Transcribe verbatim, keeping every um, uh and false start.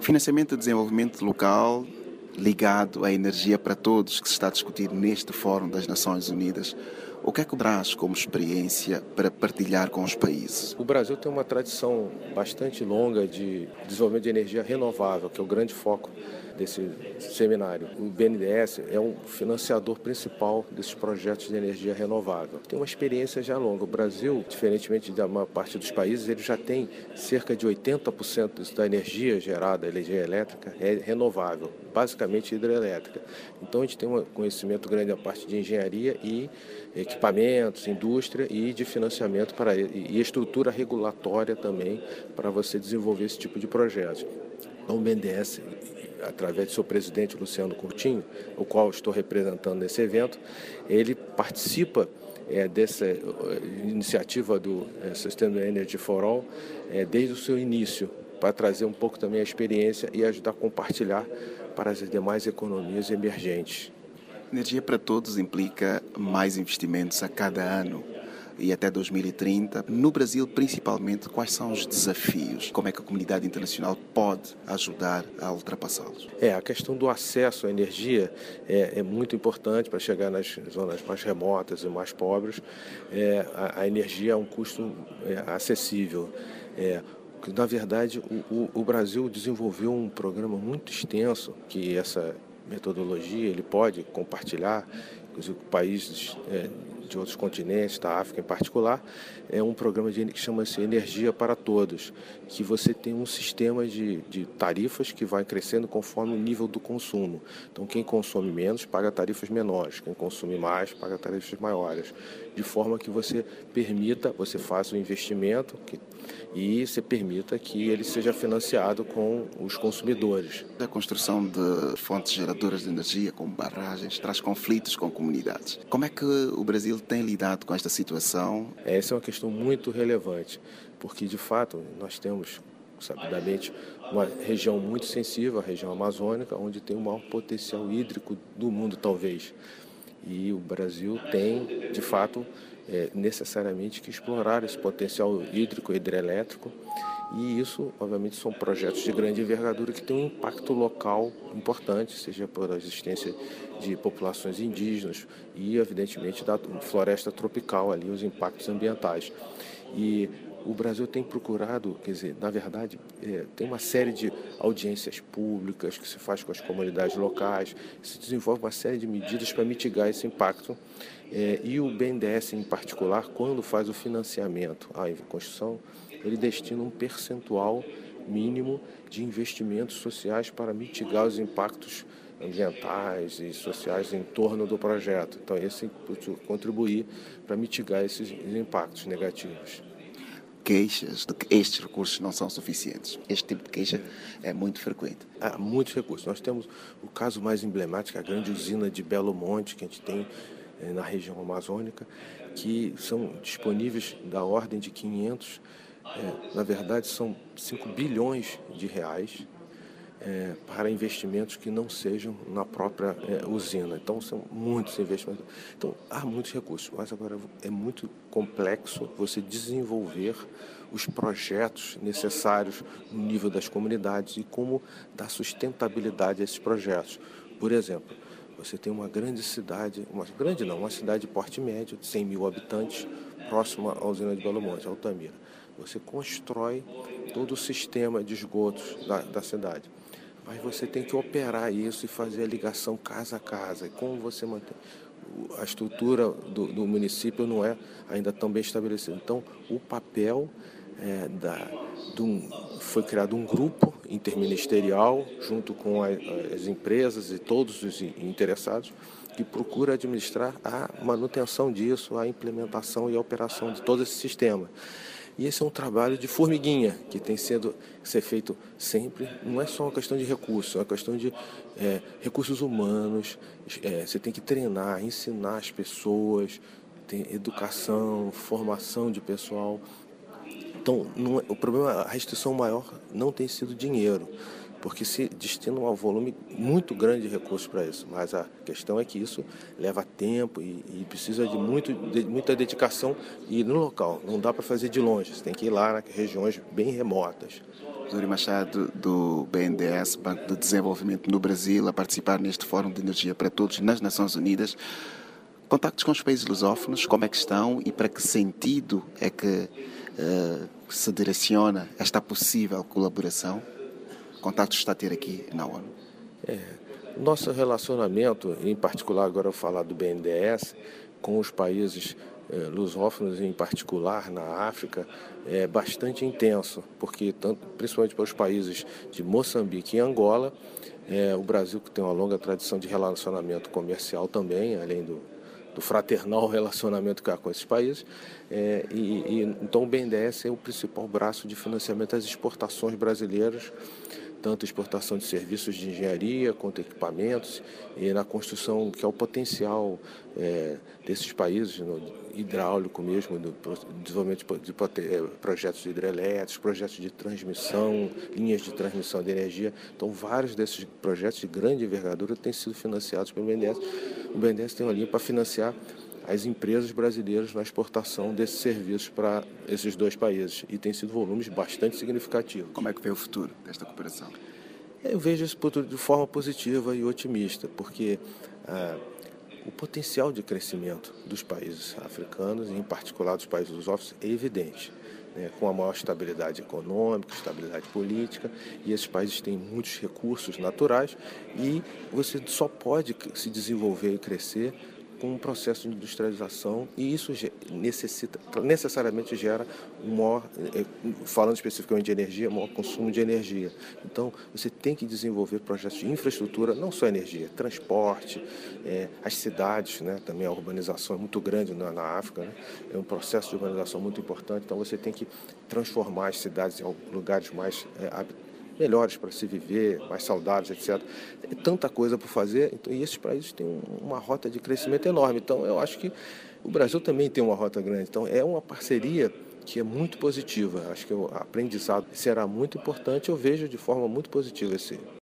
Financiamento de desenvolvimento local ligado à energia para todos que se está a discutir neste Fórum das Nações Unidas. O que é que traz como experiência para partilhar com os países? O Brasil tem uma tradição bastante longa de desenvolvimento de energia renovável, que é o grande foco desse seminário. O B N D E S é um financiador principal desses projetos de energia renovável. Tem uma experiência já longa. O Brasil, diferentemente da maior parte dos países, ele já tem cerca de oitenta por cento da energia gerada, energia elétrica, é renovável, basicamente hidrelétrica. Então a gente tem um conhecimento grande da parte de engenharia e equipamentos, indústria e de financiamento para e estrutura regulatória também para você desenvolver esse tipo de projeto. Então o B N D E S, através de seu presidente Luciano Coutinho, o qual estou representando nesse evento, ele participa é, dessa iniciativa do é, Sustainable Energy for All é, desde o seu início, para trazer um pouco também a experiência e ajudar a compartilhar para as demais economias emergentes. Energia para todos implica mais investimentos a cada ano e até dois mil e trinta. No Brasil, principalmente, quais são os desafios? Como é que a comunidade internacional pode ajudar a ultrapassá-los? É, a questão do acesso à energia é, é muito importante para chegar nas zonas mais remotas e mais pobres. É, a, a energia é um custo é, acessível. É, na verdade, o, o, o Brasil desenvolveu um programa muito extenso que essa metodologia ele pode compartilhar, inclusive com países é, de outros continentes, da África em particular, é um programa de, que chama-se Energia para Todos, que você tem um sistema de, de tarifas que vai crescendo conforme o nível do consumo. Então, quem consome menos paga tarifas menores, quem consome mais paga tarifas maiores, de forma que você permita, você faça o investimento que, e você permita que ele seja financiado com os consumidores. A construção de fontes geradoras de energia, como barragens, traz conflitos com comunidades. Como é que o Brasil tem lidado com esta situação? Essa é uma questão muito relevante, porque, de fato, nós temos, sabidamente, uma região muito sensível, a região amazônica, onde tem o maior potencial hídrico do mundo, talvez. E o Brasil tem, de fato, é, necessariamente que explorar esse potencial hídrico e hidrelétrico. E isso, obviamente, são projetos de grande envergadura que têm um impacto local importante, seja por existência de populações indígenas e, evidentemente, da floresta tropical, ali, os impactos ambientais. E o Brasil tem procurado, quer dizer, na verdade, é, tem uma série de audiências públicas que se faz com as comunidades locais, se desenvolve uma série de medidas para mitigar esse impacto. É, e o B N D E S, em particular, quando faz o financiamento à construção, ele destina um percentual mínimo de investimentos sociais para mitigar os impactos ambientais e sociais em torno do projeto. Então, esse contribuir para mitigar esses impactos negativos. Queixas de que estes recursos não são suficientes. Este tipo de queixa é muito frequente. Há muitos recursos. Nós temos o caso mais emblemático, a grande usina de Belo Monte, que a gente tem eh, na região amazônica, que são disponíveis da ordem de quinhentos, eh, na verdade são cinco bilhões de reais, É, para investimentos que não sejam na própria é, usina. Então, são muitos investimentos. Então, há muitos recursos, mas agora é muito complexo você desenvolver os projetos necessários no nível das comunidades e como dar sustentabilidade a esses projetos. Por exemplo, você tem uma grande cidade, uma grande não, uma cidade de porte médio, de cem mil habitantes, próxima à usina de Belo Monte, Altamira. Você constrói todo o sistema de esgotos da, da cidade. Mas você tem que operar isso e fazer a ligação casa a casa. E como você mantém? A estrutura do, do município não é ainda tão bem estabelecida. Então, o papel é, da, do, foi criado um grupo interministerial, junto com a, as empresas e todos os interessados, que procura administrar a manutenção disso, a implementação e a operação de todo esse sistema. E esse é um trabalho de formiguinha que tem sido ser feito sempre. Não é só uma questão de recursos, é uma questão de é, recursos humanos. É, você tem que treinar, ensinar as pessoas, tem educação, formação de pessoal. Então, não é, o problema, a restrição maior não tem sido dinheiro, porque se destina um volume muito grande de recursos para isso. Mas a questão é que isso leva tempo e, e precisa de, muito, de muita dedicação e no local. Não dá para fazer de longe, você tem que ir lá nas regiões bem remotas. Zuri Machado, do B N D E S, Banco de Desenvolvimento no Brasil, a participar neste Fórum de Energia para Todos nas Nações Unidas. Contactos com os países lusófonos, como é que estão e para que sentido é que uh, se direciona esta possível colaboração? Contactos está a ter aqui na ONU? É, nosso relacionamento, em particular agora eu vou falar do B N D E S, com os países eh, lusófonos, em particular na África, é bastante intenso, porque tanto, principalmente para os países de Moçambique e Angola, é, o Brasil, que tem uma longa tradição de relacionamento comercial também, além do, do fraternal relacionamento que há com esses países, é, e, e, então o B N D E S é o principal braço de financiamento das exportações brasileiras, tanto exportação de serviços de engenharia quanto equipamentos, e na construção, que é o potencial é, desses países, no hidráulico mesmo, do desenvolvimento de, de projetos hidrelétricos, projetos de transmissão, linhas de transmissão de energia. Então, vários desses projetos de grande envergadura têm sido financiados pelo B N D E S. O B N D E S tem uma linha para financiar as empresas brasileiras na exportação desses serviços para esses dois países, e tem sido volumes bastante significativos. Como é que vê o futuro desta cooperação? Eu vejo esse futuro de forma positiva e otimista, porque ah, o potencial de crescimento dos países africanos, e em particular dos países lusófonos, é evidente, né? Com a maior estabilidade econômica, estabilidade política, e esses países têm muitos recursos naturais, e você só pode se desenvolver e crescer com um processo de industrialização, e isso necessita, necessariamente gera um maior, falando especificamente de energia, maior consumo de energia. Então, você tem que desenvolver projetos de infraestrutura, não só energia, transporte, é, as cidades, né, também a urbanização é muito grande na, na África, né, é um processo de urbanização muito importante, então você tem que transformar as cidades em lugares mais é, habitados, melhores para se viver, mais saudáveis, etcétera. Tem tanta coisa para fazer, então, e esses países têm uma rota de crescimento enorme. Então, eu acho que o Brasil também tem uma rota grande. Então, é uma parceria que é muito positiva. Acho que o aprendizado será muito importante. Eu vejo de forma muito positiva esse